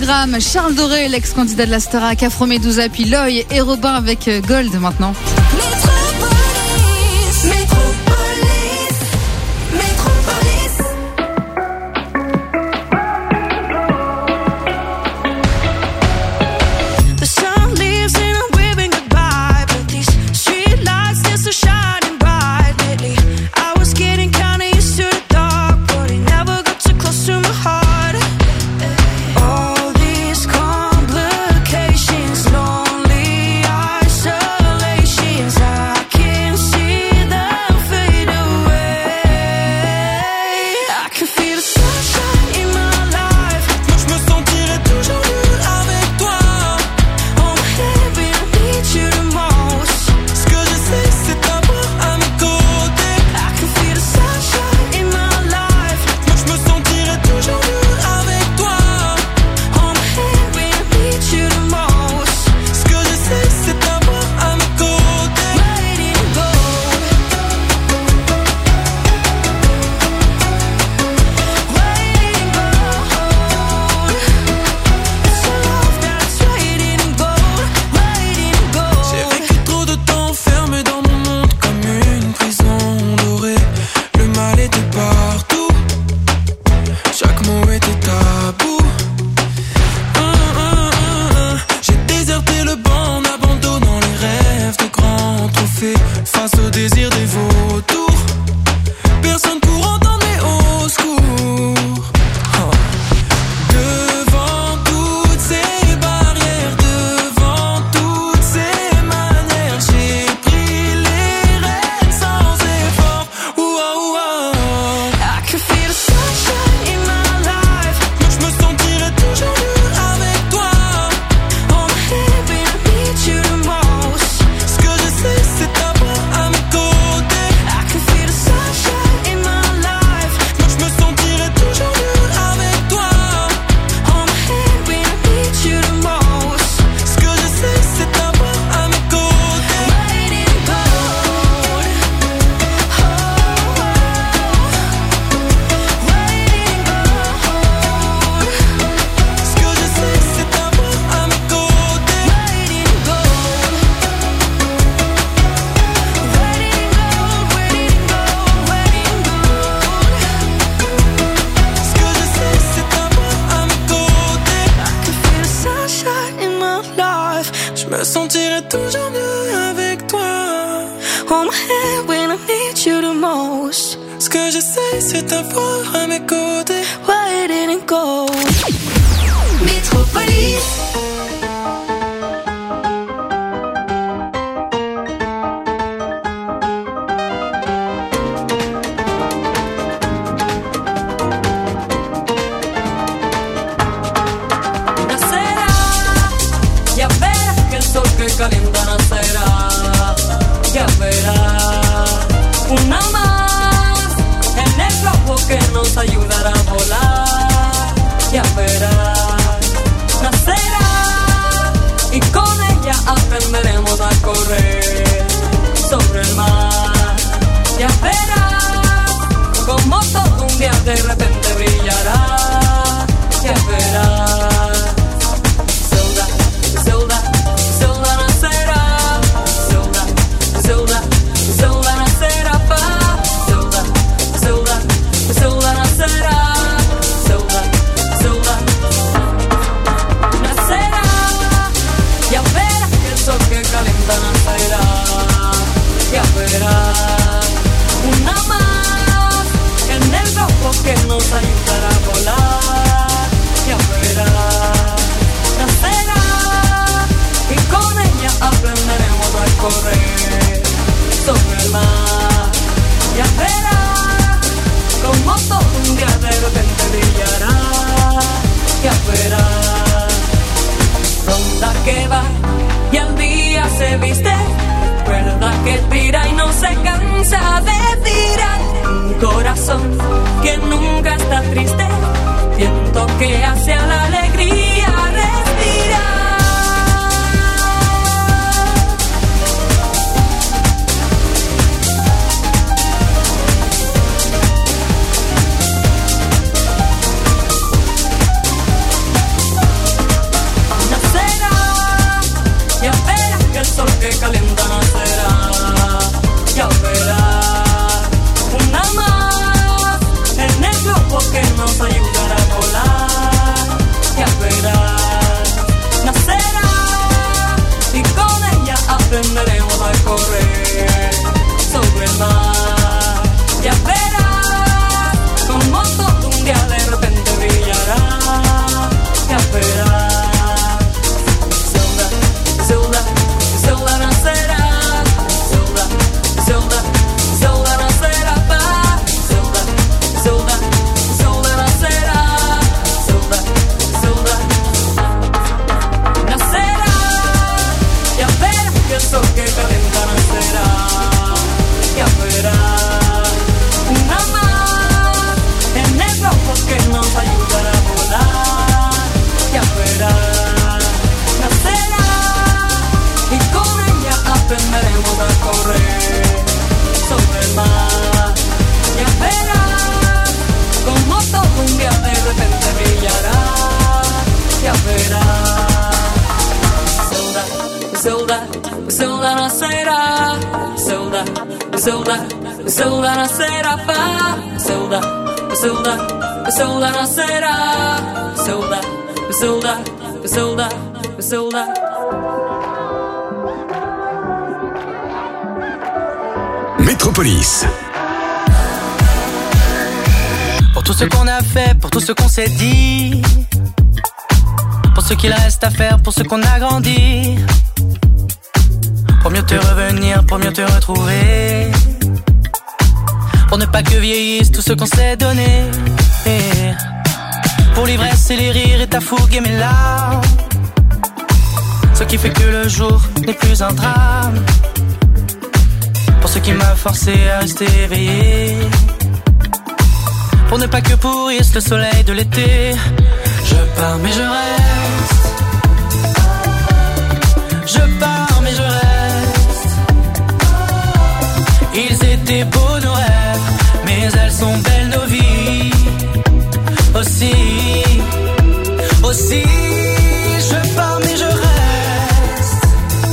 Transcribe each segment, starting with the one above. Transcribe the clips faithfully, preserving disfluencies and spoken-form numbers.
programme. Charles Doré, l'ex-candidat de la Starac, Afro Medusa, puis Loy et Robin avec Gold maintenant. sola non sera, sola, sola, sola non sera fa, sola, sola, sola non sera, sola, sola, sola, sola. Métropolis. Pour tout ce qu'on a fait, pour tout ce qu'on s'est dit, pour ce qu'il reste à faire, pour ce qu'on a grandi, pour mieux te revenir, pour mieux te retrouver, pour ne pas que vieillisse tout ce qu'on s'est donné, pour l'ivresse et les rires et ta fougue et mes larmes, ce qui fait que le jour n'est plus un drame, pour ce qui m'a forcé à rester éveillé, pour ne pas que pourrisse le soleil de l'été. Je pars mais je reste, je pars mais je reste. Ils étaient beaux nos rêves, mais elles sont belles nos vies. Aussi, aussi, je pars mais je reste,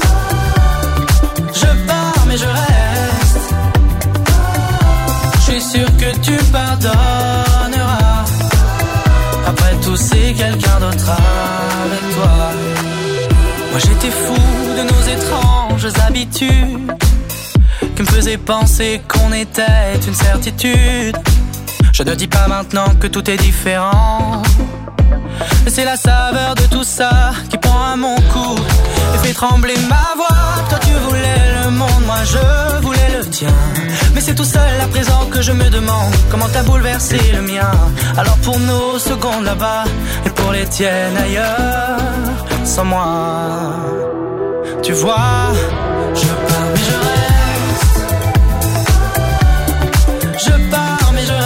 je pars mais je reste. Je suis sûr que tu pardonneras. Après tout c'est quelqu'un d'autre avec toi. Moi j'étais fou de nos étranges habitudes qui me faisaient penser qu'on était une certitude. Je ne dis pas maintenant que tout est différent, mais c'est la saveur de tout ça qui prend à mon cou et fait trembler ma voix. Toi tu voulais le monde, moi je voulais le tien, mais c'est tout seul à présent que je me demande comment t'as bouleversé le mien. Alors pour nos secondes là-bas et pour les tiennes ailleurs, sans moi, tu vois, je pars mais je reste, je pars mais je reste.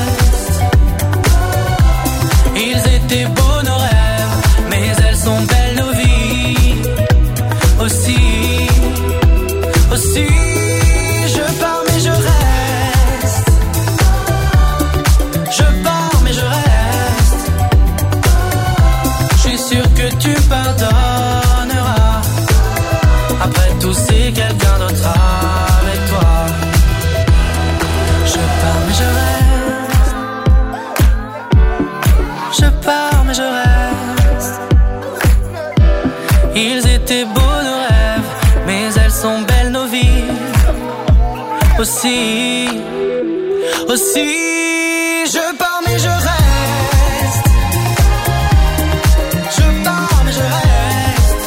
Ils étaient beaux nos rêves, mais elles sont belles nos vies. Aussi, aussi, je pars mais je reste, je pars mais je reste. Je suis sûr que tu pardonneras. Après tout c'est quelqu'un d'autre avec toi. Je pars mais je reste, je pars mais je reste. Ils étaient beaux nos rêves, mais elles sont belles nos vies. Aussi, aussi, je pars mais je reste, je pars mais je reste.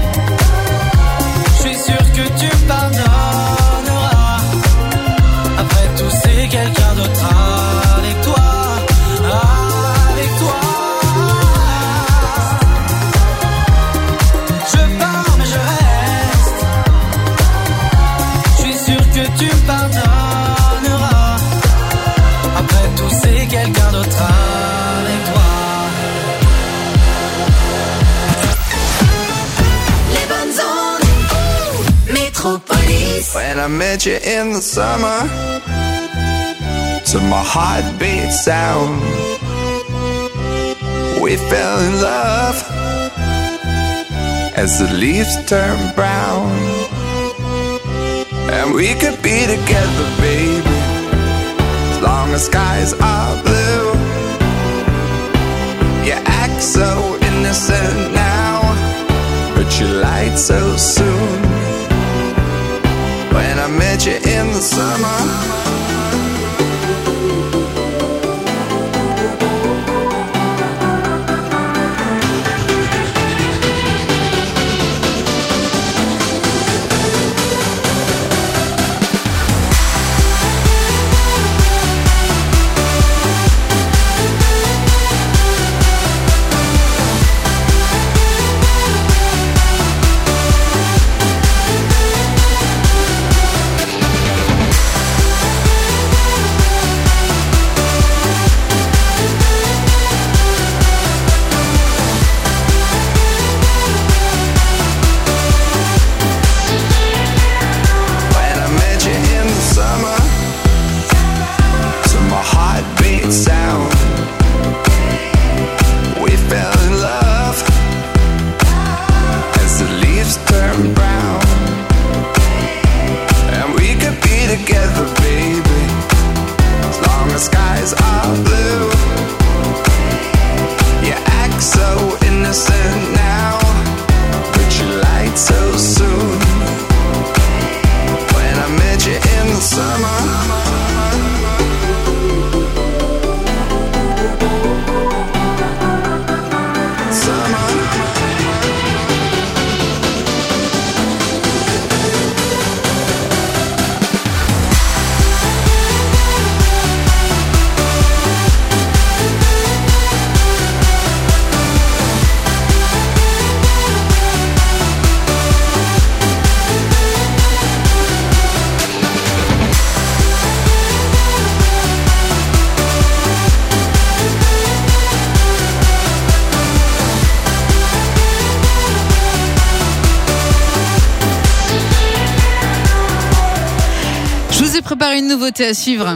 Je suis sûr que tu pardonneras. Après tout c'est quelqu'un d'autre avec toi, avec toi. Je pars mais je reste, je suis sûr que tu pardonneras. Après tout c'est quelqu'un d'autre avec toi. Les bonnes ondes, Métropolis. When I met you in the summer, to my heartbeat sound, we fell in love as the leaves turn brown. And we could be together, baby, as long as skies are blue. You act so innocent now, but you lied so soon. When I met you in the summer, prépare une nouveauté à suivre.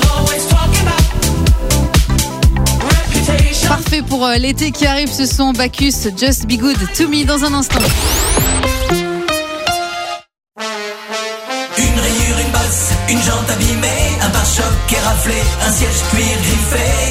Parfait pour euh, l'été qui arrive, ce son Bacchus, Just Be Good to Me dans un instant. Une rayure, une bosse, une jante abîmée, un pare-choc éraflé, un siège cuir griffé.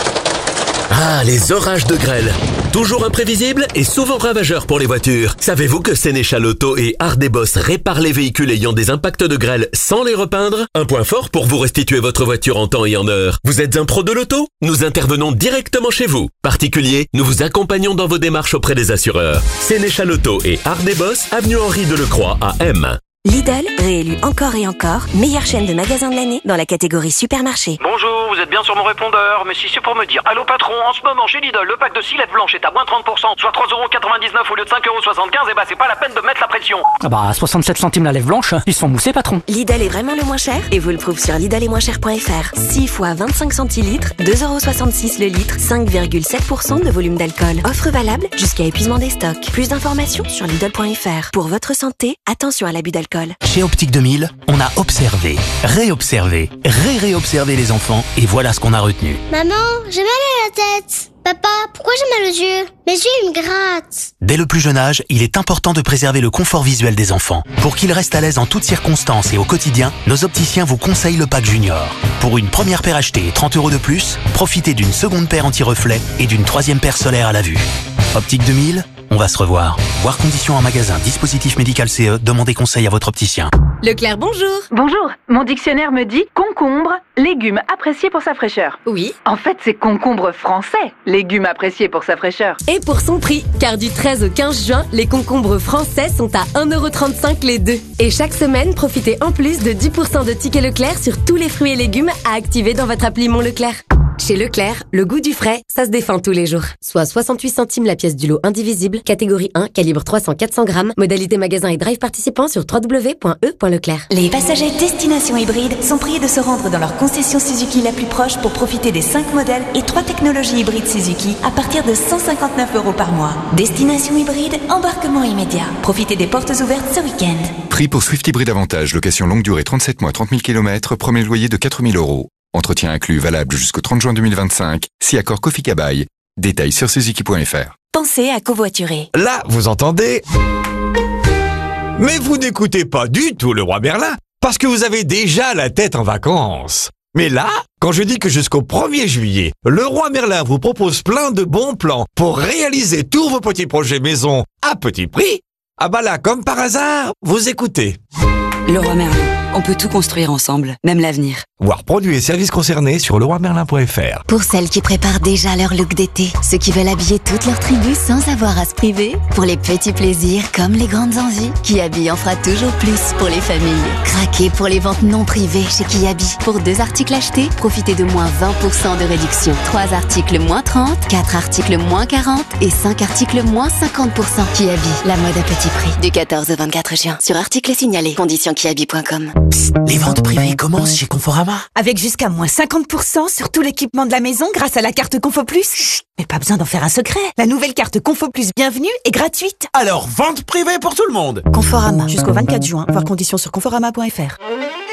Ah, les orages de grêle. Toujours imprévisibles et souvent ravageurs pour les voitures. Savez-vous que Sénéchal Auto et Ardebos réparent les véhicules ayant des impacts de grêle sans les repeindre? Un point fort pour vous restituer votre voiture en temps et en heure. Vous êtes un pro de l'auto? Nous intervenons directement chez vous. Particulier, nous vous accompagnons dans vos démarches auprès des assureurs. Sénéchal Auto et Ardebos, avenue Henri Delecroix à M. Lidl, réélu encore et encore, meilleure chaîne de magasins de l'année dans la catégorie supermarché. Bonjour, vous êtes bien sur mon répondeur, mais si c'est pour me dire allô patron, en ce moment chez Lidl, le pack de six lettres blanches est à moins trente pour cent, soit trois euros quatre-vingt-dix-neuf au lieu de cinq euros soixante-quinze, et bah c'est pas la peine de mettre la pression. Ah bah soixante-sept centimes la lèvre blanche, ils sont moussés patron. Lidl est vraiment le moins cher et vous le prouve sur Lidl et moins cher point f r. six fois vingt-cinq centilitres, deux euros soixante-six le litre, cinq virgule sept pour cent de volume d'alcool. Offre valable jusqu'à épuisement des stocks. Plus d'informations sur Lidl point f r. Pour votre santé, attention à l'abus d'alcool. Chez Optique deux mille, on a observé, réobservé, ré-réobservé les enfants et voilà ce qu'on a retenu. Maman, j'ai mal à la tête. Papa, pourquoi j'ai mal aux yeux? Mes yeux, ils me grattent. Dès le plus jeune âge, il est important de préserver le confort visuel des enfants. Pour qu'ils restent à l'aise en toutes circonstances et au quotidien, nos opticiens vous conseillent le pack Junior. Pour une première paire achetée et trente euros de plus, profitez d'une seconde paire anti-reflet et d'une troisième paire solaire à la vue. Optique deux mille, on va se revoir. Voir conditions en magasin, dispositif médical C E, demandez conseil à votre opticien. Leclerc, bonjour. Bonjour. Mon dictionnaire me dit concombre, légume apprécié pour sa fraîcheur. Oui. En fait, c'est concombre français, légume apprécié pour sa fraîcheur. Et pour son prix, car du treize au quinze juin, les concombres français sont à un euro trente-cinq les deux. Et chaque semaine, profitez en plus de dix pour cent de tickets Leclerc sur tous les fruits et légumes à activer dans votre appli Mon Leclerc. Chez Leclerc, le goût du frais, ça se défend tous les jours. Soit soixante-huit centimes la pièce du lot indivisible, catégorie un, calibre trois cents à quatre cents grammes, modalité magasin et drive participant sur w w w point e point leclerc. Les passagers Destination Hybride sont priés de se rendre dans leur concession Suzuki la plus proche pour profiter des cinq modèles et trois technologies hybrides Suzuki à partir de cent cinquante-neuf euros par mois. Destination Hybride, embarquement immédiat. Profitez des portes ouvertes ce week-end. Prix pour Swift Hybrid Avantage, location longue durée trente-sept mois, trente mille kilomètres, premier loyer de quatre mille euros. Entretien inclus valable jusqu'au trente juin deux mille vingt-cinq. Si accord Kofi Kabaï. Détails sur suzuki point f r. Pensez à covoiturer. Là, vous entendez? Mais vous n'écoutez pas du tout le roi Merlin, parce que vous avez déjà la tête en vacances. Mais là, quand je dis que jusqu'au premier juillet, le roi Merlin vous propose plein de bons plans pour réaliser tous vos petits projets maison à petit prix, ah bah là, comme par hasard, vous écoutez. Le roi Merlin, on peut tout construire ensemble, même l'avenir. Voir produits et services concernés sur le roi merlin point f r. Pour celles qui préparent déjà leur look d'été, ceux qui veulent habiller toute leur tribu sans avoir à se priver, pour les petits plaisirs comme les grandes envies, Kiabi en fera toujours plus pour les familles. Craquez pour les ventes non privées chez Kiabi. Pour deux articles achetés, profitez de moins vingt pour cent de réduction. Trois articles moins trente, quatre articles moins quarante et cinq articles moins cinquante pour cent. Kiabi, la mode à petit prix. Du quatorze au vingt-quatre juin. Sur articles signalés. Conditions kiabi point com. Psst, les ventes privées commencent chez Conforama. Avec jusqu'à moins cinquante pour cent sur tout l'équipement de la maison grâce à la carte Confo Plus. Chut, mais pas besoin d'en faire un secret. La nouvelle carte Confo Plus Bienvenue est gratuite. Alors, vente privée pour tout le monde. Conforama, jusqu'au vingt-quatre juin. Voir conditions sur conforama point f r.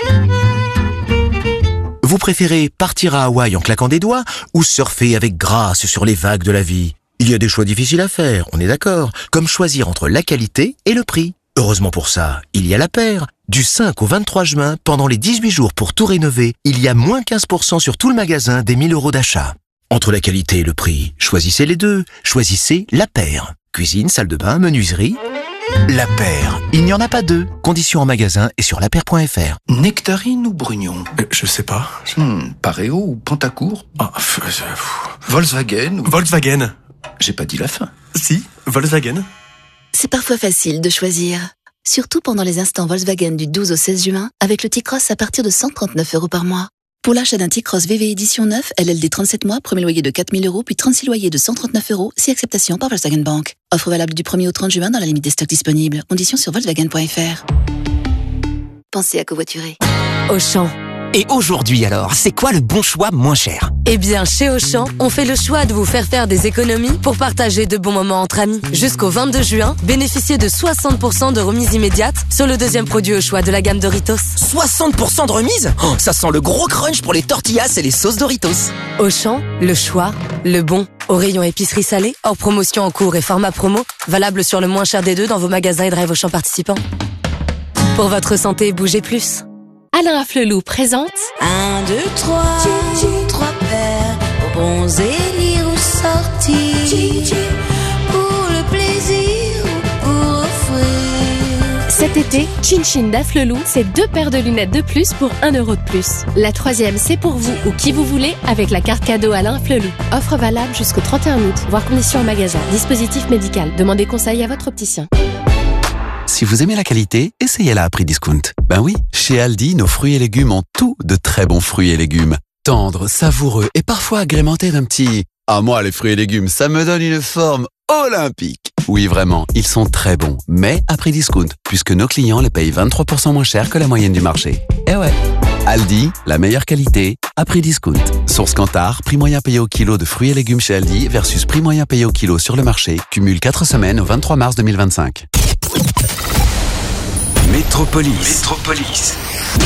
Vous préférez partir à Hawaï en claquant des doigts ou surfer avec grâce sur les vagues de la vie? Il y a des choix difficiles à faire, on est d'accord, comme choisir entre la qualité et le prix. Heureusement pour ça, il y a La Paire. Du cinq au vingt-trois juin, pendant les dix-huit jours pour tout rénover, il y a moins quinze pour cent sur tout le magasin des mille euros d'achat. Entre la qualité et le prix, choisissez les deux. Choisissez La Paire. Cuisine, salle de bain, menuiserie. La Paire. Il n'y en a pas deux. Conditions en magasin et sur la paire point f r. Nectarine ou Brugnon? euh, Je sais pas. Je... Hmm, Pareo ou Pantacourt? Ah, f- je- Volkswagen ou... Volkswagen. J'ai pas dit la fin. Si, Volkswagen. C'est parfois facile de choisir. Surtout pendant les instants Volkswagen du douze au seize juin, avec le T-Cross à partir de cent trente-neuf euros par mois. Pour l'achat d'un T-Cross V V édition neuf, L L D trente-sept mois, premier loyer de quatre mille euros, puis trente-six loyers de cent trente-neuf euros, si acceptation par Volkswagen Bank. Offre valable du premier au trente juin dans la limite des stocks disponibles. Conditions sur volkswagen point f r. Pensez à covoiturer. Auchan. Et aujourd'hui alors, c'est quoi le bon choix moins cher? Eh bien, chez Auchan, on fait le choix de vous faire faire des économies pour partager de bons moments entre amis. Jusqu'au vingt-deux juin, bénéficiez de soixante pour cent de remise immédiate sur le deuxième produit au choix de la gamme Doritos. soixante pour cent de remise? Oh, ça sent le gros crunch pour les tortillas et les sauces Doritos. Auchan, le choix, le bon. Au rayon épicerie salée, hors promotion en cours et format promo, valable sur le moins cher des deux dans vos magasins et drive Auchan participants. Pour votre santé, bougez plus. Alain Afflelou présente Un, deux, trois, trois paires, bons élire ou sortir, pour le plaisir ou pour offrir. Cet été, Chin Chin d'Afflelou, c'est deux paires de lunettes de plus pour un euro de plus. La troisième, c'est pour vous ou qui vous voulez avec la carte cadeau Alain Afflelou. Offre valable jusqu'au trente et un août, voire conditions en magasin. Dispositif médical. Demandez conseil à votre opticien. Si vous aimez la qualité, essayez-la à prix discount. Ben oui, chez Aldi, nos fruits et légumes ont tout de très bons fruits et légumes. Tendres, savoureux et parfois agrémentés d'un petit « Ah moi, les fruits et légumes, ça me donne une forme olympique !» Oui, vraiment, ils sont très bons, mais à prix discount, puisque nos clients les payent vingt-trois pour cent moins cher que la moyenne du marché. Eh ouais. Aldi, la meilleure qualité, à prix discount. Source Kantar, prix moyen payé au kilo de fruits et légumes chez Aldi versus prix moyen payé au kilo sur le marché, cumule quatre semaines au vingt-trois mars deux mille vingt-cinq. Métropolis. Métropolis.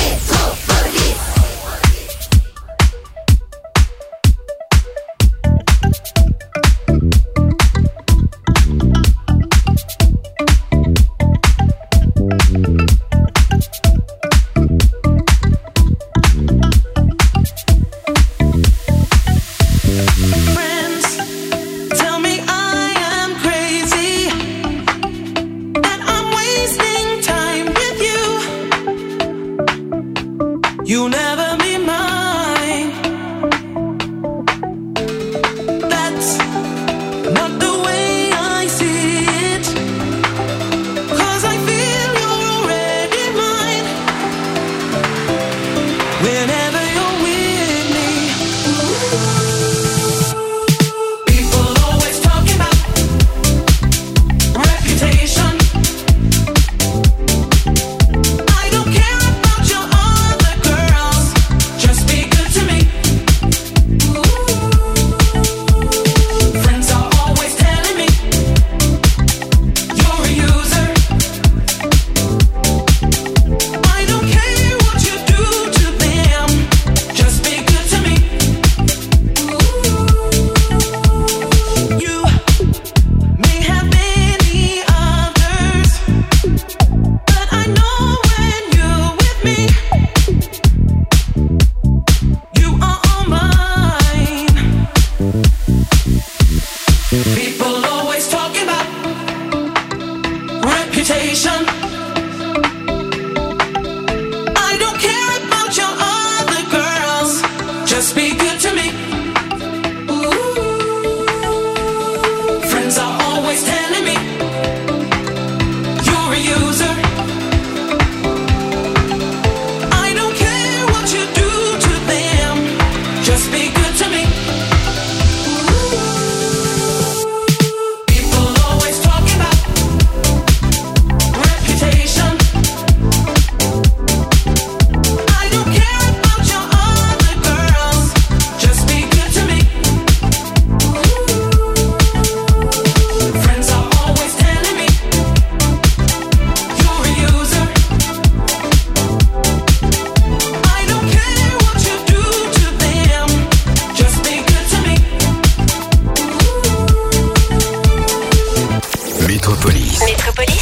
You'll never be mine. That's not the way I see it. 'Cause I feel you're already mine. Whenever you're with me. People always talking about reputation. I don't care about your other girls. Just be good to me. Friends are always telling me you're a user. I don't care what you do to them. Just be good to me. You may have many others, but I know when you're with me, you are all mine. People always talking about reputation. I don't care about your other girls. Just be good to me. Friends are always telling me you're a user. I don't care what you do to them. Just be good to me. People always talking about reputation. I don't care about your other girls. Just be good to me. Friends are always telling me you're a user. I don't care what you do to them. Just be good to me. Métropolis. Métropolis.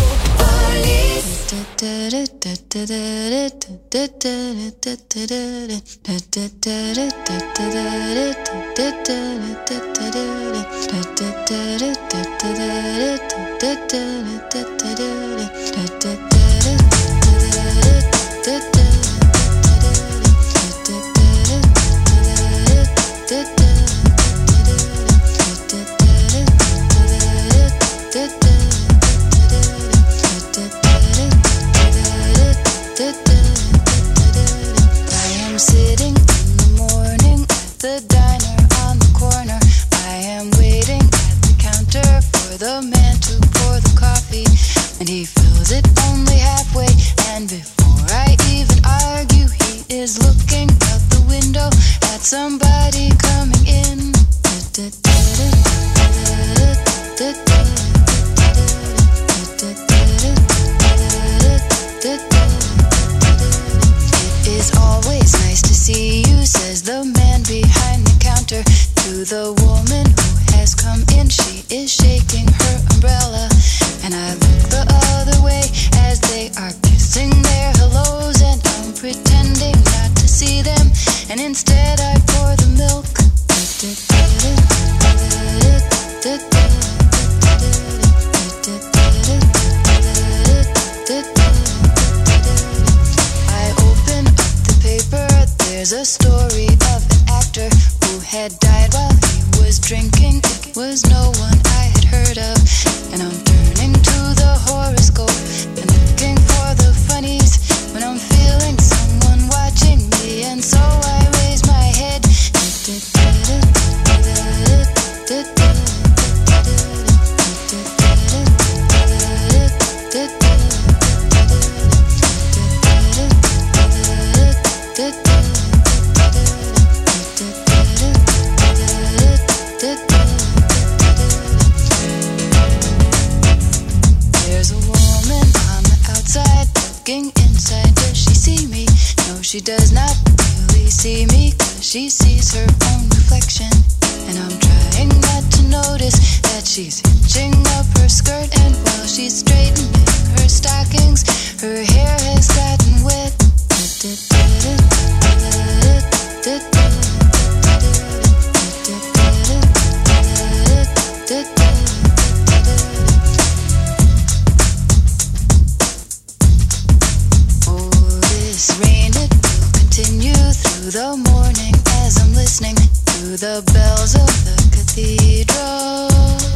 I am sitting in the morning at the diner on the corner. I am waiting at the counter for the man to pour the coffee. And he There's a story of an actor who had died while he was drinking. It was no one I had heard of. And I'm turning to the horoscope and looking for the funnies when I'm feeling someone watching me. And so I raise my head. There's a woman on the outside looking inside. Does she see me? No, she does not really see me, 'cause she sees her own reflection. And I'm trying not to notice that she's hitching up her skirt. And while she's straightening her stockings, her hair has gotten wet. Oh, this rain, it will continue through the morning as I'm listening to the bells of the cathedral.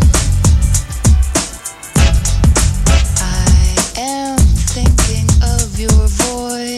I am thinking of your voice.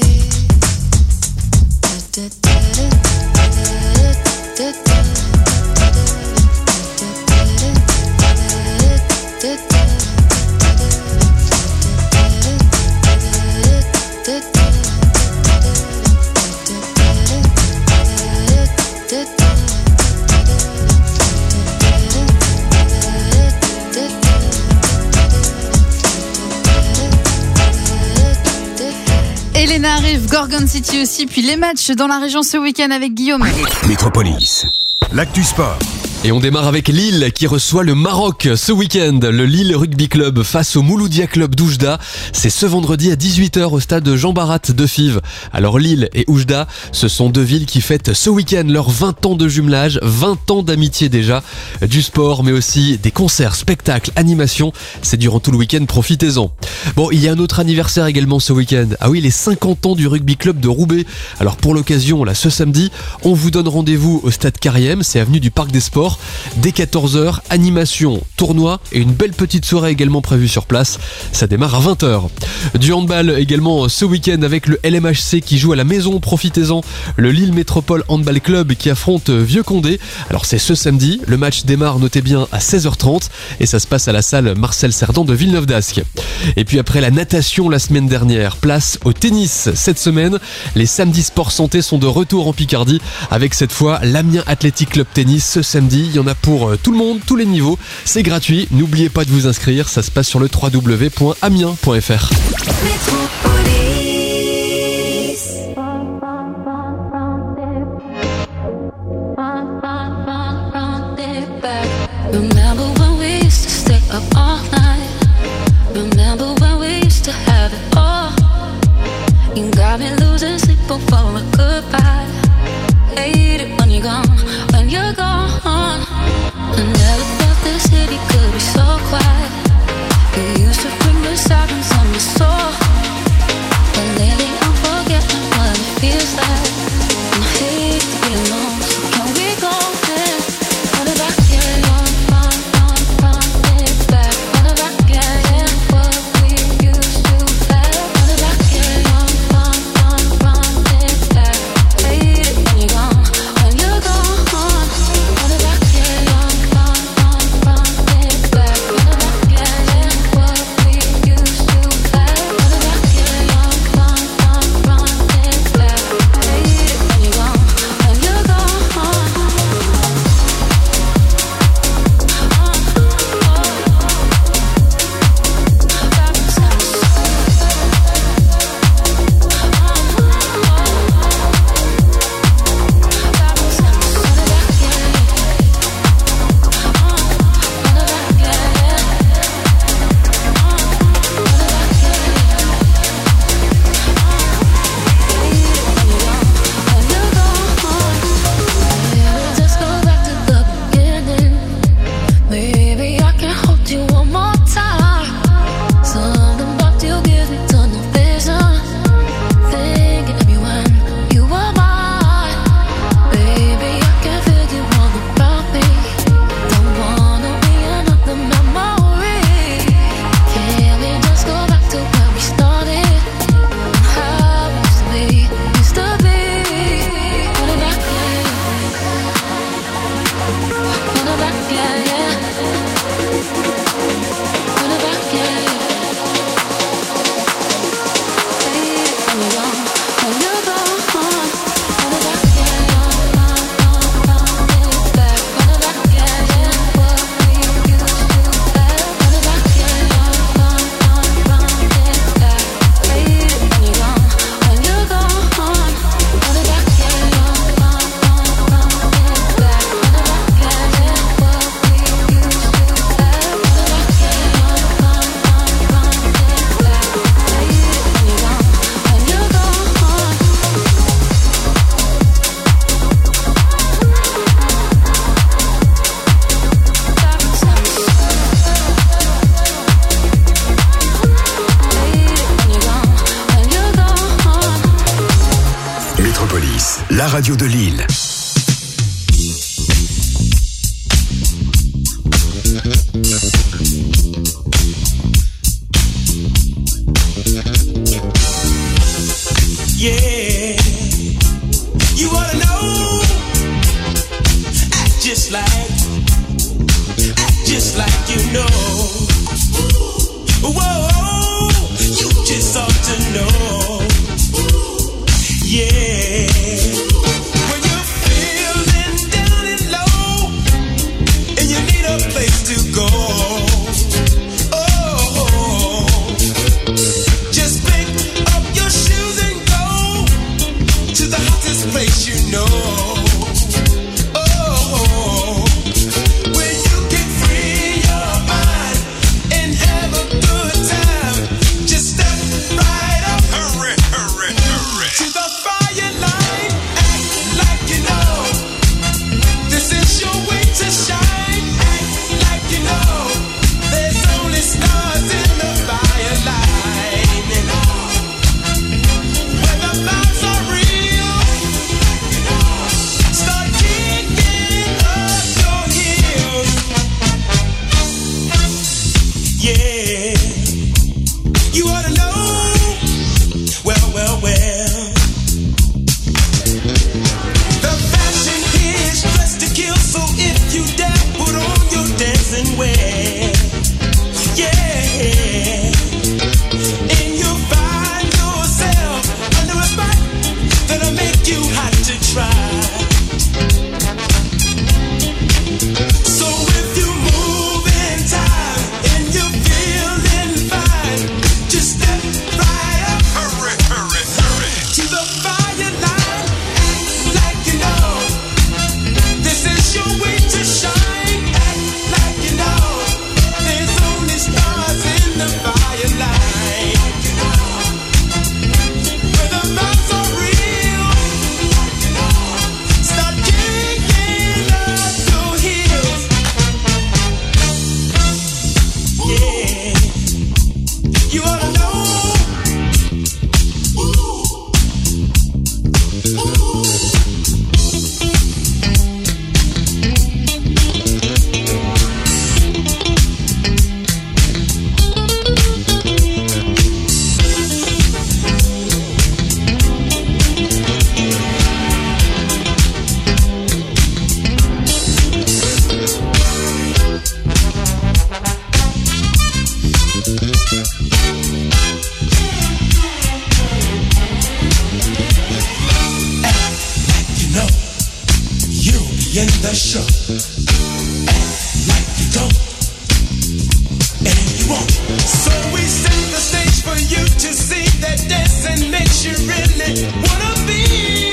Elena arrive, Gorgon City aussi, puis les matchs dans la région ce week-end avec Guillaume. Métropolis, l'actu sport. Et on démarre avec Lille qui reçoit le Maroc ce week-end. Le Lille Rugby Club face au Mouloudia Club d'Oujda. C'est ce vendredi à dix-huit heures au stade Jean Barat de Fives. Alors Lille et Oujda, ce sont deux villes qui fêtent ce week-end leurs vingt ans de jumelage, vingt ans d'amitié déjà. Du sport mais aussi des concerts, spectacles, animations. C'est durant tout le week-end, profitez-en. Bon, il y a un autre anniversaire également ce week-end. Ah oui, les cinquante ans du Rugby Club de Roubaix. Alors pour l'occasion, là ce samedi, on vous donne rendez-vous au stade Cariem, c'est avenue du Parc des Sports. Dès quatorze heures, animation, tournoi et une belle petite soirée également prévue sur place. Ça démarre à vingt heures. Du handball également ce week-end avec le L M H C qui joue à la maison, profitez-en. Le Lille Métropole Handball Club qui affronte Vieux-Condé. Alors c'est ce samedi, le match démarre, notez bien, à seize heures trente et ça se passe à la salle Marcel Cerdan de Villeneuve d'Ascq. Et puis après la natation la semaine dernière, place au tennis cette semaine. Les samedis sport santé sont de retour en Picardie avec cette fois l'Amiens Athletic Club Tennis ce samedi. Il y en a pour tout le monde, tous les niveaux. C'est gratuit. N'oubliez pas de vous inscrire. Ça se passe sur le w w w point amiens point f r. Remember when we used to stay up all night? Remember when we used to have it all? You got me losing sleep before a goodbye. Hate it when you're gone, when you're gone. I never thought this city could be so quiet. You used to bring the sirens on my soul, but lately I'm forgetting what it feels like. And I hate to be alone, so can we go there? Run it back, yeah, run, run, run, run it back. Run it back, yeah, yeah, what we used to have. Run it back, yeah, run, run, run, run it back. Hate it when you're gone, when you're gone. Run it back, yeah, run, run, run, run it back. Run it back, yeah, yeah, what we used to have. la radio de Lille. Yeah, you wanna know? Act just like, act just like you know. Whoa, you just ought to know. Yeah, when you're feeling down and low, and you need a place to go. Oh, just pick up your shoes and go to the hottest place you know. Oh, where you can free your mind and have a good time. Just step right up, hurry, hurry, hurry, to the fire line. Act like you know this is your way to shine. Act like you know there's only stars in the fire line. When the vibes are real, start kicking up your heels. Yeah, you ought to know. Well, well, well. The fashion here is dressed to kill, so if you dare, put on your dancing wear. Yeah, and you'll find yourself under a spot that'll make you hot to try. So if you move in time and you're feeling fine, just step right up, hurry, hurry, hurry, to the fire line. Act like you know this is your way to shine. Act like you know there's only stars in the fire line. Where the vibes are real, start kicking up your heels. Yeah, you ought to know. You know you'll be in the show. Act like you don't, and you won't. So we set the stage for you to see that dancing makes you really wanna be.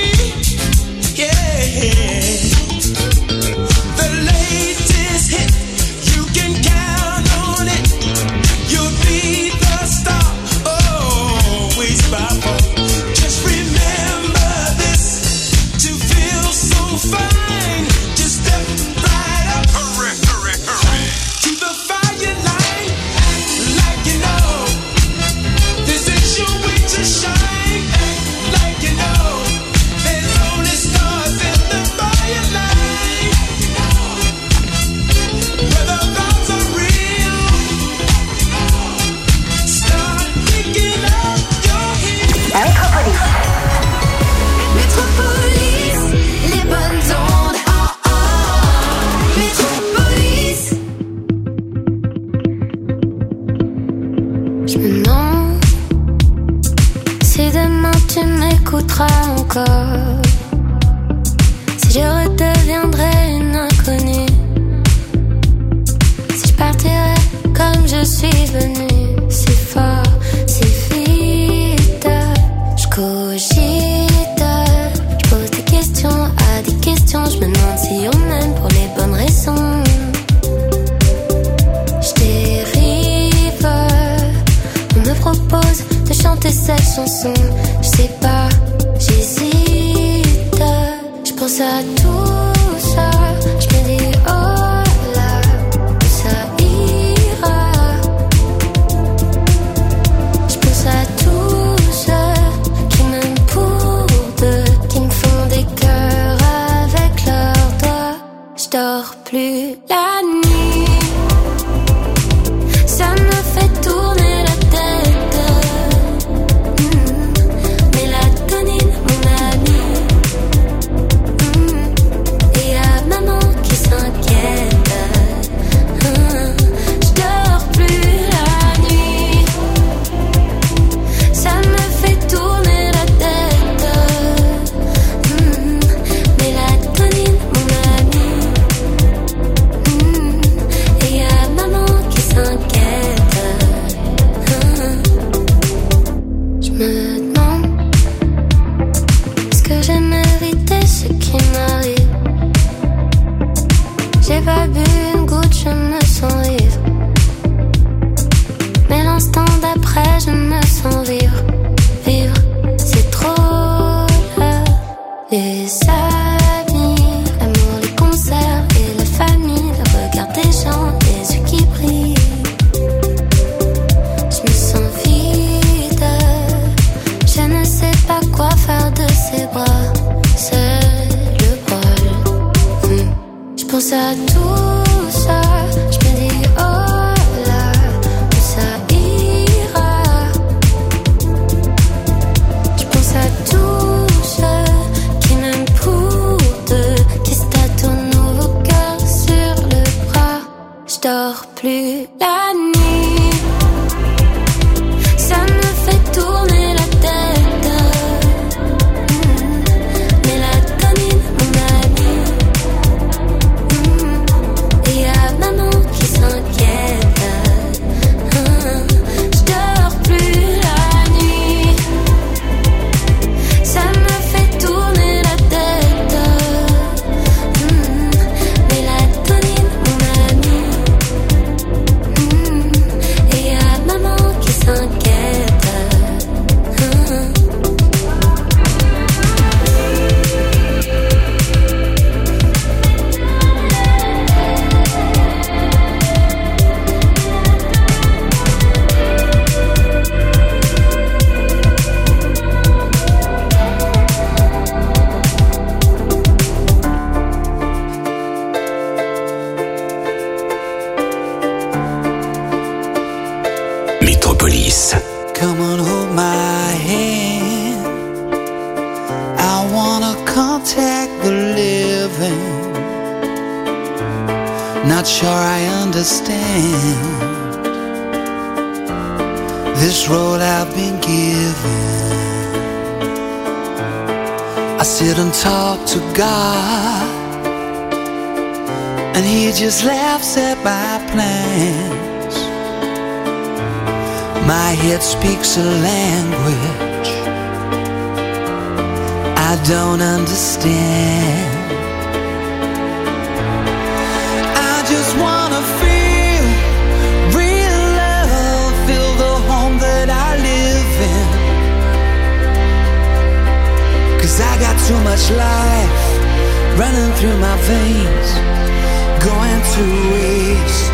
Yeah, the latest hit, you can count on it. You'll be the star, always by phone. Just remember this, to feel so fine. Just step right up, hurry, hurry, hurry, to the fire line. Act like you know this is your way to shine. Act like you know there's only stars in the fire line. Where the vibes are real, start picking up your heels. Métropolis, les bonnes ondes. Oh oh, Métropolis. Je me demande si demain tu m'écouteras encore, si je redeviendrai une inconnue, si je partirai comme je suis venue, si fort, si vite. Je cogite, je pose des questions à des questions, je me demande si on m'aime pour les bonnes raisons. Je dérive, on me propose de chanter cette chanson, je sais pas, j'hésite, je pense à tout ça, je me dis oh là, ça ira, je pense à tous ceux qui m'aiment pour deux, qui me font des pense à tout ça, je me dis oh là, où ça ira. Je pense à tous ceux qui m'aiment pour deux, qui se tâtonnent nouveau cœur sur le bras. Je dors plus la nuit, ça me fait tourner la tête. Mélatonine, mon ami. Et y'a maman qui s'inquiète. Je dors plus la nuit, ça me fait tourner la tête. Mélatonine, mon ami. Et y'a maman qui s'inquiète. Métropolis. Come on, hold my hand. I wanna contact the living. Not sure I understand this road I've been given. I sit and talk to God, and He just laughs at my plans. My head speaks a language I don't understand. I just wanna feel real love, feel the home that I live in. 'Cause I got too much life running through my veins, going to waste.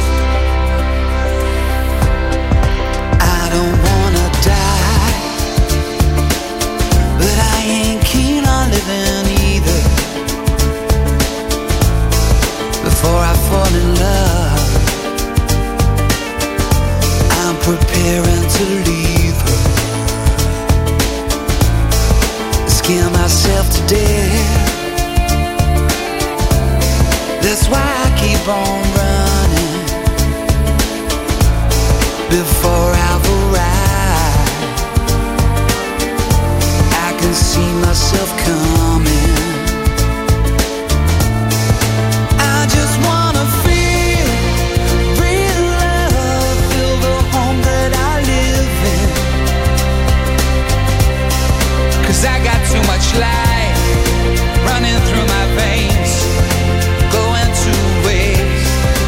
I don't wanna die, but I ain't keen on living either. Before I fall in love, I'm preparing to leave her. Scare myself to death, that's why I keep on running. Before I've arrived, I can see myself coming. I just wanna feel real love, feel the home that I live in. 'Cause I got too much life running through my veins, going to waste.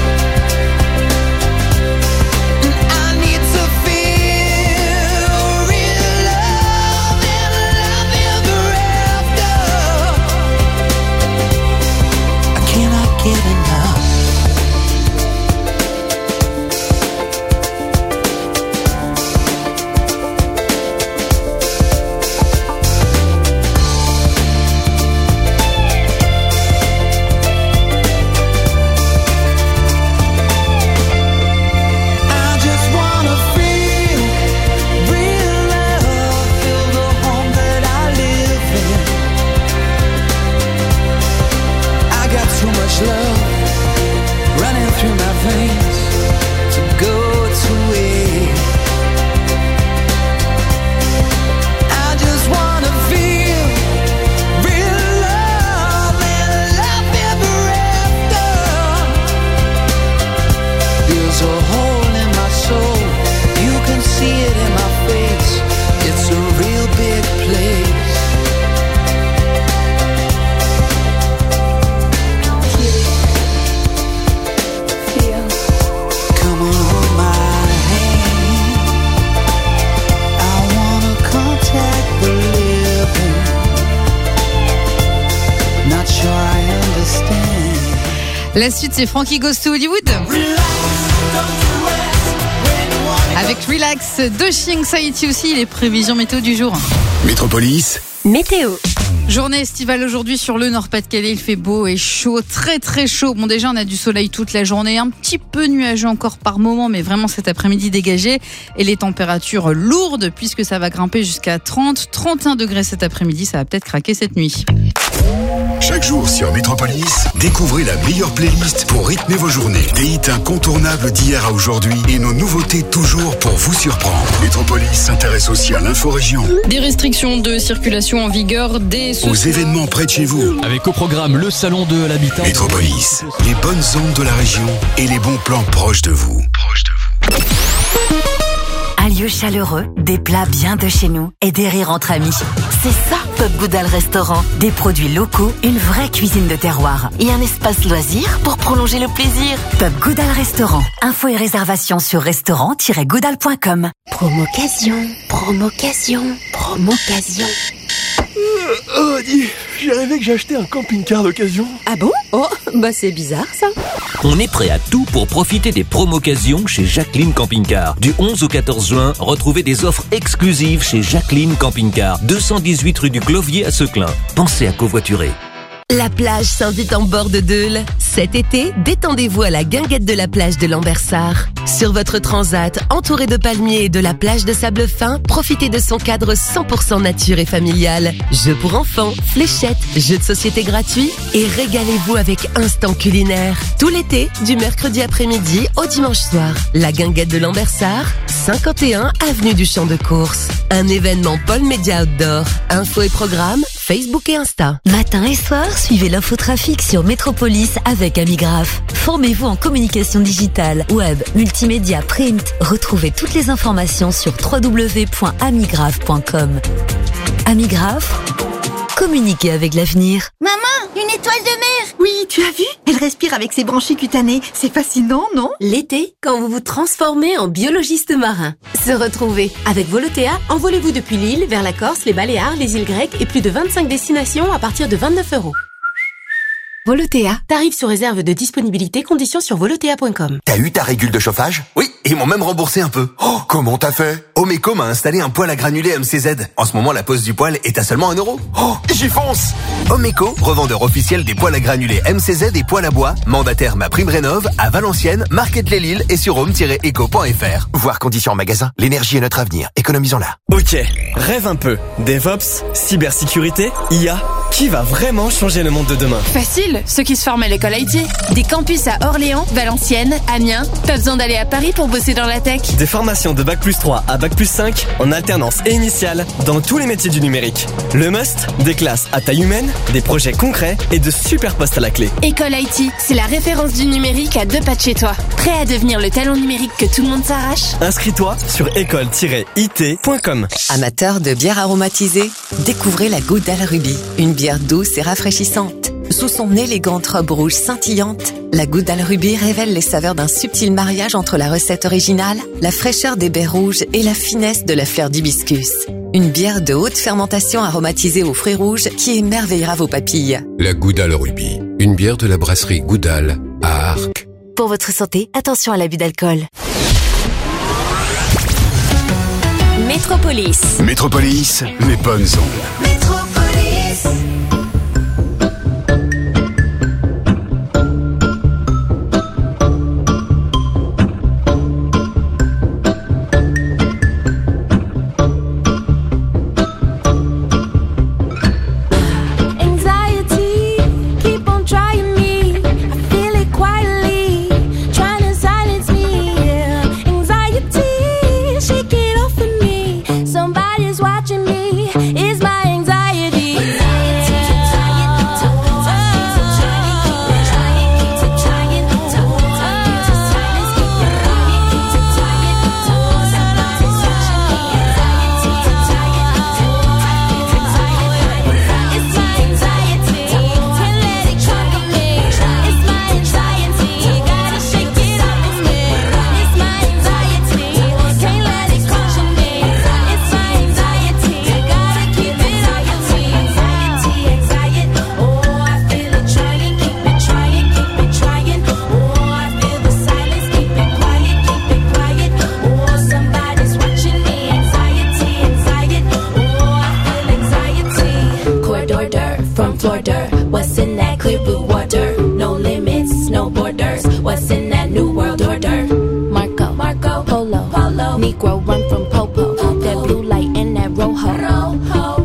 La suite, c'est Frankie Goes to Hollywood. Avec Relax, Doshi Anxiety aussi, les prévisions météo du jour. Métropolis. Météo. Journée estivale aujourd'hui sur le Nord-Pas-de-Calais, il fait beau et chaud, très très chaud. Bon déjà on a du soleil toute la journée, un petit peu nuageux encore par moment, mais vraiment cet après-midi dégagé. Et les températures lourdes puisque ça va grimper jusqu'à trente, trente et un degrés cet après-midi, ça va peut-être craquer cette nuit. Chaque jour sur Métropolis, découvrez la meilleure playlist pour rythmer vos journées. Des hits incontournables d'hier à aujourd'hui et nos nouveautés toujours pour vous surprendre. Métropolis s'intéresse aussi à l'info-région. Des restrictions de circulation en vigueur dès ce Aux événements près de chez vous. Avec au programme le salon de l'habitat. Métropolis, les bonnes ondes de la région et les bons plans proches de vous. Proches de vous. Un lieu chaleureux, des plats bien de chez nous et des rires entre amis. C'est ça, Pub Goudal Restaurant. Des produits locaux, une vraie cuisine de terroir et un espace loisir pour prolonger le plaisir. Pub Goudal Restaurant. Infos et réservations sur restaurant tiret goudal point com. Promocation, promocation, promocation. Oh, dis, j'ai rêvé que j'ai acheté un camping-car d'occasion. Ah bon? Oh, bah c'est bizarre ça. On est prêt à tout pour profiter des promocations chez Jacqueline Camping Car. Du onze au quatorze juin, retrouvez des offres exclusives chez Jacqueline Camping Car. deux cent dix-huit rue du Clovier à Seclin. Pensez à covoiturer. La plage s'invite en bord de Deule. Cet été, détendez-vous à la guinguette de la plage de Lambersart. Sur votre transat, entouré de palmiers et de la plage de sable fin, profitez de son cadre cent pour cent nature et familial. Jeux pour enfants, fléchettes, jeux de société gratuits et régalez-vous avec Instant Culinaire. Tout l'été, du mercredi après-midi au dimanche soir. La guinguette de Lambersart, cinquante et un avenue du Champ de Course. Un événement Paul Média Outdoor. Infos et programmes, Facebook et Insta. Matin et soir, suivez l'infotrafic sur Métropolis avec Amigraph. Formez-vous en communication digitale, web, multimédia, print. Retrouvez toutes les informations sur w w w point amigraph point com. Amigraph, communiquez avec l'avenir. Maman, une étoile de mer! Oui, tu as vu? Elle respire avec ses branchies cutanées. C'est fascinant, non? L'été, quand vous vous transformez en biologiste marin. Se retrouver. Avec Volotea, envolez-vous depuis l'île vers la Corse, les Baléares, les îles grecques et plus de vingt-cinq destinations à partir de vingt-neuf euros. Volotea. Tarif sous réserve de disponibilité, conditions sur volotea point com. T'as eu ta régule de chauffage? Oui, ils m'ont même remboursé un peu. Oh, comment t'as fait? Omeco m'a installé un poêle à granulés M C Z. En ce moment, la pose du poêle est à seulement un euro. Oh, j'y fonce! Omeco, revendeur officiel des poêles à granulés M C Z et poêles à bois, mandataire ma prime rénov à Valenciennes, Marquette-les-Lilles et sur home tiret eco point f r. Voir conditions en magasin. L'énergie est notre avenir. Économisons-la. Ok, rêve un peu. DevOps, cybersécurité, I A. Qui va vraiment changer le monde de demain? Facile, ceux qui se forment à l'école I T. Des campus à Orléans, Valenciennes, Amiens. Pas besoin d'aller à Paris pour bosser dans la tech. Des formations de bac plus trois à bac plus cinq en alternance et initiale dans tous les métiers du numérique. Le must, des classes à taille humaine, des projets concrets et de super postes à la clé. École I T, c'est la référence du numérique à deux pas de chez toi. Prêt à devenir le talent numérique que tout le monde s'arrache? Inscris-toi sur école tiret I T point com. Amateur de bière aromatisée, découvrez la Goudal Ruby, une bière douce et rafraîchissante. Sous son élégante robe rouge scintillante, la Goudal Ruby révèle les saveurs d'un subtil mariage entre la recette originale, la fraîcheur des baies rouges et la finesse de la fleur d'hibiscus. Une bière de haute fermentation aromatisée aux fruits rouges qui émerveillera vos papilles. La Goudal Ruby, une bière de la brasserie Goudal à Arques. Pour votre santé, attention à l'abus d'alcool. Métropolis. Métropolis, les bonnes ondes. Métropolis. Somebody's watching me. Is my anxiety from Florida. What's in that clear blue water? No limits, no borders. What's in that new world order? Marco, Marco, Polo, Polo. Negro run from Popo. Popo. That blue light and that rojo. Rojo.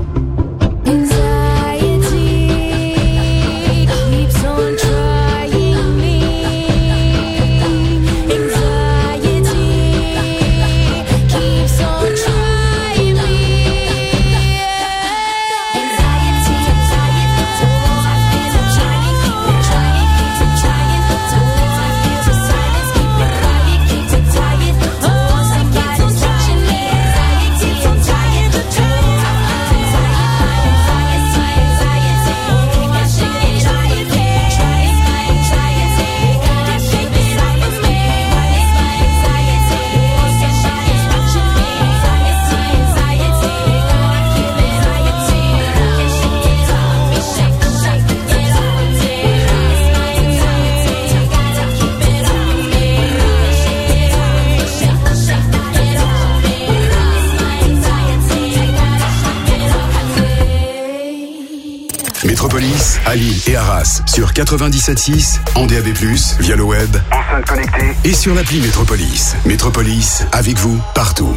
Métropolis, à Lille et Arras, sur quatre-vingt-dix-sept six, en D A B plus, via le web, enceinte connectée et sur l'appli Métropolis. Métropolis, avec vous, partout.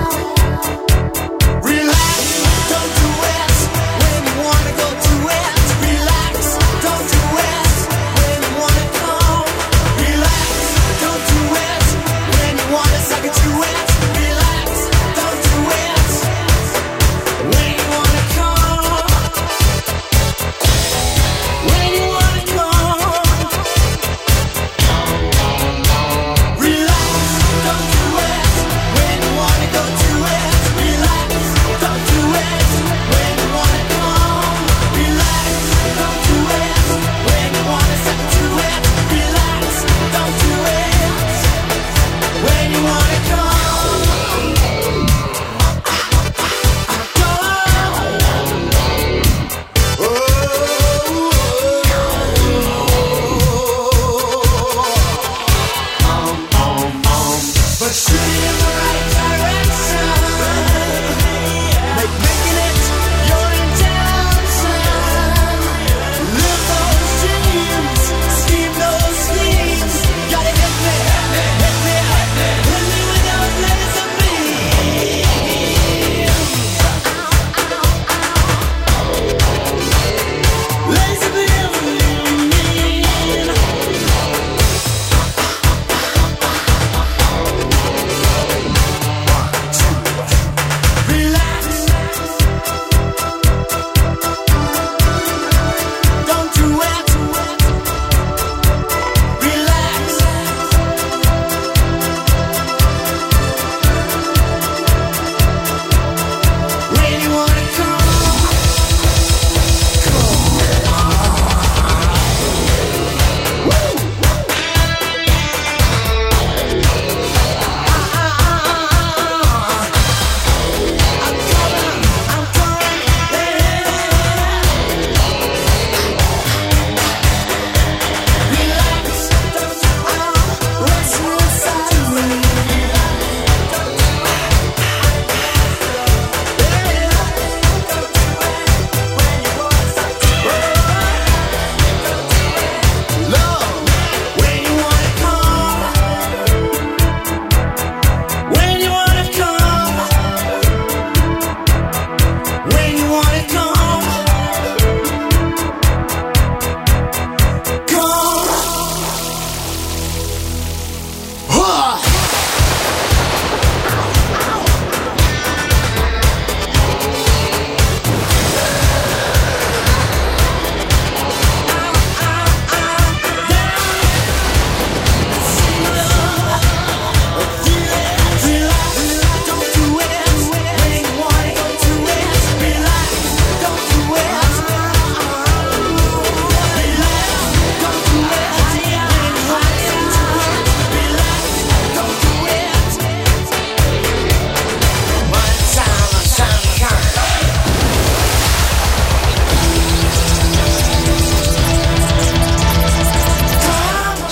Relax, don't do it when you wanna go to it.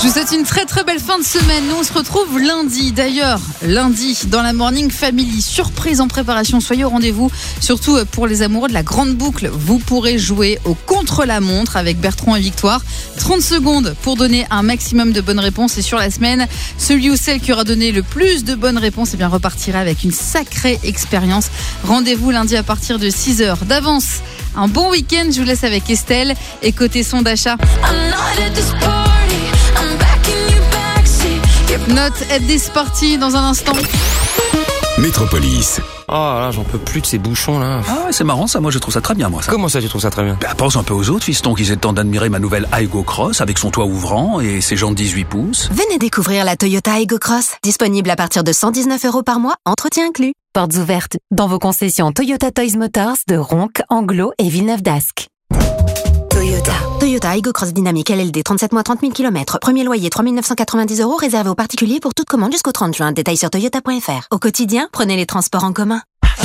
Je vous souhaite une très très belle fin de semaine. Nous on se retrouve lundi. D'ailleurs, lundi dans la Morning Family, surprise en préparation. Soyez au rendez-vous, surtout pour les amoureux de la grande boucle. Vous pourrez jouer au contre-la-montre avec Bertrand et Victoire. trente secondes pour donner un maximum de bonnes réponses. Et sur la semaine, celui ou celle qui aura donné le plus de bonnes réponses eh bien, repartira avec une sacrée expérience. Rendez-vous lundi à partir de six heures. D'avance, un bon week-end. Je vous laisse avec Estelle. Et côté son d'achat, note at this party dans un instant. Métropolis. Oh là, j'en peux plus de ces bouchons là. Ah ouais, c'est marrant ça, moi je trouve ça très bien moi ça. Comment ça tu trouves ça très bien? Bah pense un peu aux autres fistons qu'ils aient le temps d'admirer ma nouvelle Aygo Cross avec son toit ouvrant et ses jantes dix-huit pouces. Venez découvrir la Toyota Aygo Cross, disponible à partir de cent dix-neuf euros par mois, entretien inclus. Portes ouvertes dans vos concessions Toyota Toys Motors de Ronc, Anglo et Villeneuve-d'Ascq. Toyota. Toyota Aygo Cross Dynamique L L D, trente-sept mois, trente mille kilomètres. Premier loyer trois mille neuf cent quatre-vingt-dix euros, réservé aux particuliers pour toute commande jusqu'au trente juin. Détails sur toyota point f r. Au quotidien, prenez les transports en commun.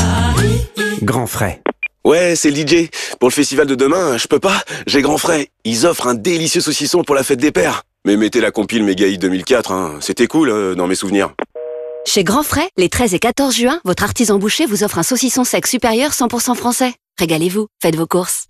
Grand frais. Ouais, c'est le D J. Pour le festival de demain, je peux pas. J'ai grand frais. Ils offrent un délicieux saucisson pour la fête des pères. Mais mettez la compile Méga Hit deux mille quatre, hein. C'était cool euh, dans mes souvenirs. Chez Grand Frais, les treize et quatorze juin, votre artisan boucher vous offre un saucisson sec supérieur cent pour cent français. Régalez-vous, faites vos courses.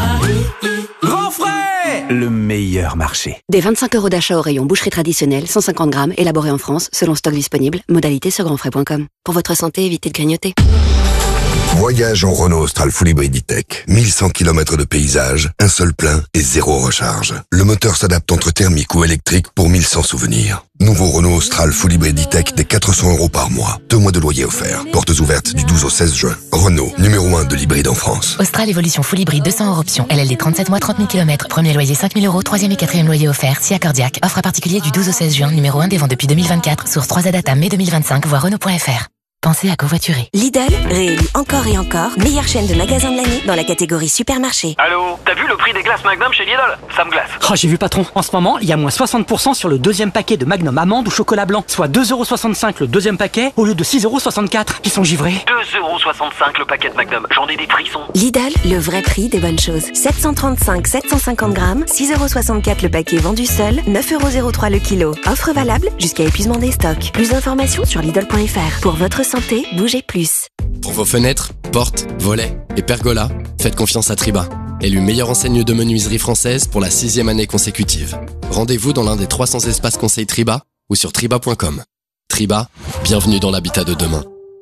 Grand frais, le meilleur marché. Des vingt-cinq euros d'achat au rayon boucherie traditionnelle, cent cinquante grammes, élaboré en France, selon stock disponible. Modalité sur grandfrais point com. Pour votre santé, évitez de grignoter. Voyage en Renault Austral Full Hybrid E-Tech. mille cent kilomètres de paysage, un seul plein et zéro recharge. Le moteur s'adapte entre thermique ou électrique pour mille cent souvenirs. Nouveau Renault Austral Full Hybrid E-Tech des quatre cents euros par mois. Deux mois de loyer offert. Portes ouvertes du douze au seize juin. Renault, numéro un de l'hybride en France. Austral Evolution Full Hybrid deux cents euros option. L L D trente-sept mois, trente mille kilomètres. Premier loyer cinq mille euros. Troisième et quatrième loyer offert. Si accordiaque. Offre à particulier du douze au seize juin. Numéro un des ventes depuis deux mille vingt-quatre. Source trois A Data mai deux mille vingt-cinq. Voir Renault point f r. Pensez à covoiturer. Lidl, réélu encore et encore, meilleure chaîne de magasins de l'année dans la catégorie supermarché. Allô, t'as vu le prix des glaces Magnum chez Lidl? Ça me glace. Oh, j'ai vu patron, en ce moment, il y a moins soixante pour cent sur le deuxième paquet de Magnum amande ou chocolat blanc, soit deux euros soixante-cinq le deuxième paquet au lieu de six euros soixante-quatre. Ils sont givrés. deux euros soixante-cinq le paquet de Magnum, j'en ai des frissons. Lidl, le vrai prix des bonnes choses. sept cent trente-cinq, sept cent cinquante grammes, six euros soixante-quatre le paquet vendu seul, neuf euros zéro trois le kilo. Offre valable jusqu'à épuisement des stocks. Plus d'informations sur Lidl point f r. Pour votre santé, bougez plus. Pour vos fenêtres, portes, volets et pergolas, faites confiance à Triba. Élu meilleure enseigne de menuiserie française pour la sixième année consécutive. Rendez-vous dans l'un des trois cents espaces conseils Triba ou sur triba point com. Triba, bienvenue dans l'habitat de demain.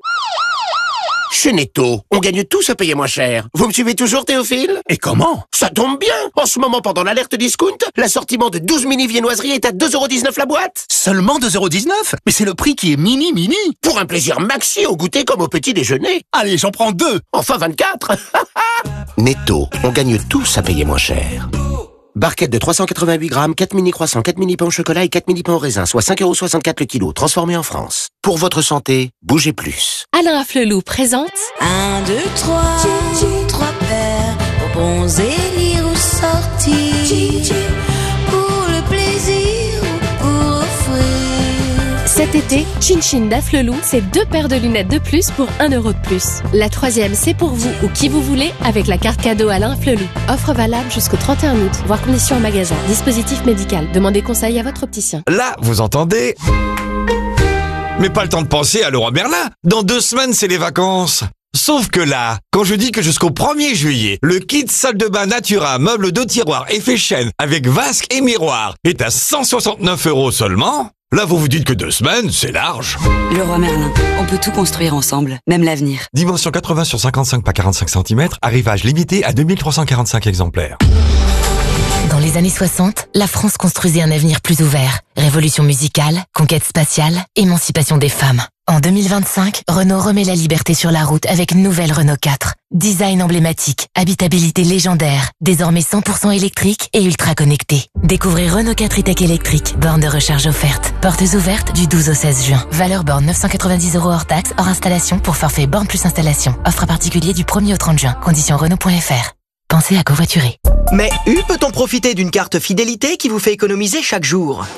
Chez Netto, on gagne tous à payer moins cher. Vous me suivez toujours, Théophile? Et comment? Ça tombe bien. En ce moment, pendant l'alerte discount, l'assortiment de douze mini viennoiseries est à deux euros dix-neuf la boîte. Seulement deux euros dix-neuf? Mais c'est le prix qui est mini mini. Pour un plaisir maxi au goûter comme au petit déjeuner. Allez, j'en prends deux. Enfin vingt-quatre. Netto, on gagne tous à payer moins cher. Barquette de trois cent quatre-vingt-huit grammes, quatre mini croissants, quatre mini pains au chocolat et quatre mini pains au raisin, soit cinq euros soixante-quatre le kilo, transformé en France. Pour votre santé, bougez plus. Alain Afflelou présente un, deux, trois, trois paires, bonbons et lire ou sortir, pour le plaisir ou pour offrir. Cet été, Chin Chin d'Afflelou, c'est deux paires de lunettes de plus pour un euro de plus. La troisième, c'est pour vous ou qui vous voulez avec la carte cadeau Alain Afflelou. Offre valable jusqu'au trente et un août. Voir conditions en magasin. Dispositif médical. Demandez conseil à votre opticien. Là, vous entendez? Mais pas le temps de penser à Leroy Merlin. Dans deux semaines, c'est les vacances. Sauf que là, quand je dis que jusqu'au premier juillet, le kit salle de bain Natura, meuble de tiroir effet chêne avec vasque et miroir est à cent soixante-neuf euros seulement, là vous vous dites que deux semaines, c'est large. Leroy Merlin, on peut tout construire ensemble, même l'avenir. Dimension quatre-vingts sur cinquante-cinq par quarante-cinq centimètres, arrivage limité à deux mille trois cent quarante-cinq exemplaires. Dans les années soixante, la France construisait un avenir plus ouvert. Révolution musicale, conquête spatiale, émancipation des femmes. En deux mille vingt-cinq, Renault remet la liberté sur la route avec une nouvelle Renault quatre. Design emblématique, habitabilité légendaire, désormais cent pour cent électrique et ultra connecté. Découvrez Renault quatre e-Tech électrique, borne de recharge offerte. Portes ouvertes du douze au seize juin. Valeur borne neuf cent quatre-vingt-dix euros hors taxe, hors installation pour forfait borne plus installation. Offre à particulier du premier au trente juin. Conditions Renault point f r. Pensez à covoiturer. Mais U peut-on profiter d'une carte fidélité qui vous fait économiser chaque jour? Ah,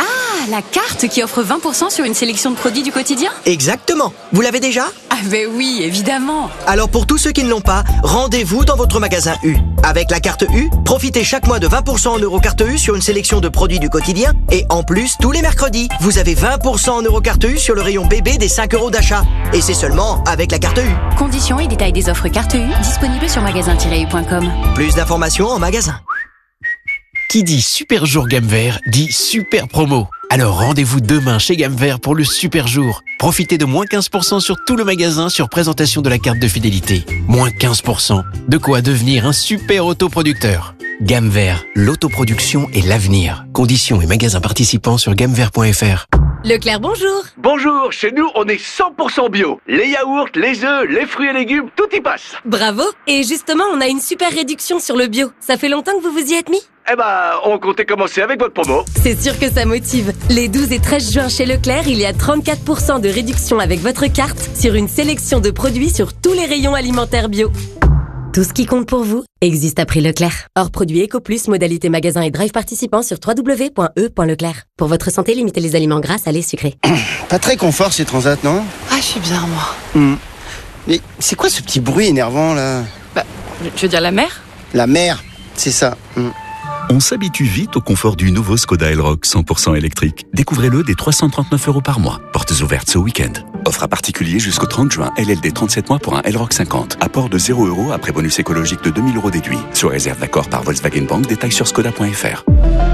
la carte qui offre vingt pour cent sur une sélection de produits du quotidien? Exactement. Vous l'avez déjà? Ah ben oui, évidemment. Alors pour tous ceux qui ne l'ont pas, rendez-vous dans votre magasin U. Avec la carte U, profitez chaque mois de vingt pour cent en Eurocarte U sur une sélection de produits du quotidien. Et en plus, tous les mercredis, vous avez vingt pour cent en Eurocarte U sur le rayon bébé des cinq euros d'achat. Et c'est seulement avec la carte U. Conditions et détails des offres carte U disponibles sur magasin tiret u point com. Plus d'informations en magasin. Qui dit super jour gamme vert dit super promo. Alors rendez-vous demain chez Gamme Vert pour le super jour. Profitez de moins quinze pour cent sur tout le magasin sur présentation de la carte de fidélité. Moins quinze pour cent. De quoi devenir un super autoproducteur. Gamme Vert, l'autoproduction et l'avenir. Conditions et magasins participants sur gamme vert point f r. Leclerc, bonjour. Bonjour, chez nous on est cent pour cent bio. Les yaourts, les œufs, les fruits et légumes, tout y passe. Bravo. Et justement, on a une super réduction sur le bio. Ça fait longtemps que vous vous y êtes mis? Eh ben, on comptait commencer avec votre promo. C'est sûr que ça motive. Les douze et treize juin chez Leclerc, il y a trente-quatre pour cent de réduction avec votre carte sur une sélection de produits sur tous les rayons alimentaires bio. Tout ce qui compte pour vous existe à prix Leclerc. Hors produit EcoPlus, modalité magasin et drive participant sur w w w point e point leclerc. Pour votre santé, limitez les aliments gras, salés, sucrés. Pas très confort ces transats, non? Ah, je suis bien, moi. Mmh. Mais c'est quoi ce petit bruit énervant, là? Bah, je veux dire la mer? La mer, c'est ça. Mmh. On s'habitue vite au confort du nouveau Skoda Elroq cent pour cent électrique. Découvrez-le dès trois cent trente-neuf euros par mois. Portes ouvertes ce week-end. Offre à particulier jusqu'au trente juin. L L D trente-sept mois pour un Elroq cinquante. Apport de zéro euros après bonus écologique de deux mille euros déduit. Sous réserve d'accord par Volkswagen Bank. Détails sur skoda point f r.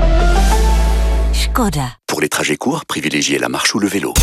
Skoda. Pour les trajets courts, privilégiez la marche ou le vélo.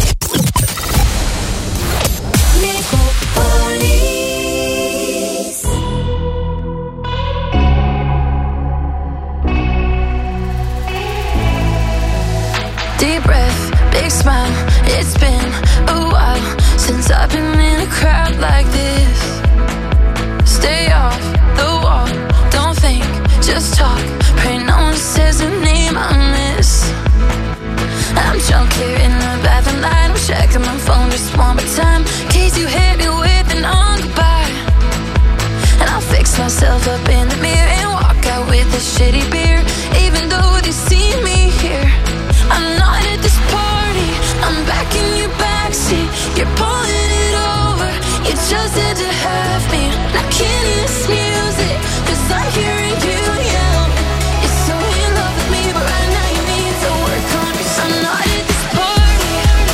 Deep breath, big smile. It's been a while since I've been in a crowd like this. Stay off the wall, don't think, just talk. Pray no one says the name I miss. I'm drunk here in the bathroom light. I'm checking my phone just one more time, in case you hit me with an on goodbye. And I'll fix myself up in the mirror and walk out with a shitty beer. Even though they see me here, I'm not at this party, I'm back in your backseat. You're pulling it over, you just had to have me. I can't hear this music, cause I'm hearing you yell. You're so in love with me, but right now you need to work on me. I'm not at this party.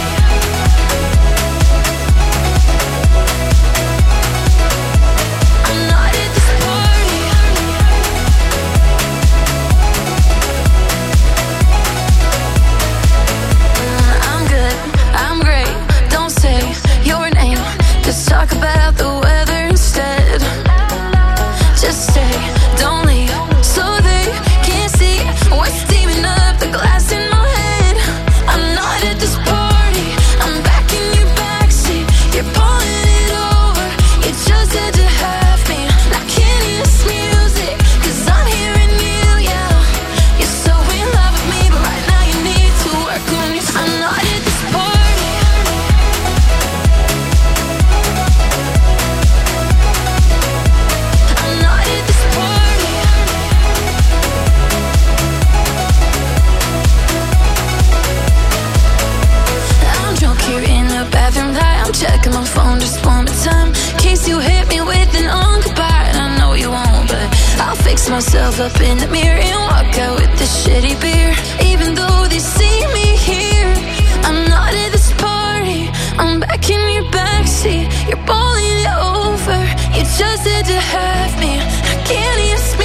I'm not at this party. I'm good, I'm great, don't say your name. Just talk about the weather instead. Just stay, don't leave, so they can't see what's steaming up the glass in my head. I'm not at this party, I'm back in your backseat. You're pulling it over, you just had to have me. I can't hear this music, cause I'm hearing you, yeah. You're so in love with me, but right now you need to work on you. I'm not at this party. I'm not at this party. I'm drunk here in the bathroom light. I'm checking my phone just one more time, in case you hit me with an on goodbye. And I know you won't, but I'll fix myself up in the mirror and walk out with this shitty beer. Even though they see me here, I'm not at this party, I'm back in your backseat. You're balling it over, you just had to have me. I can't even smell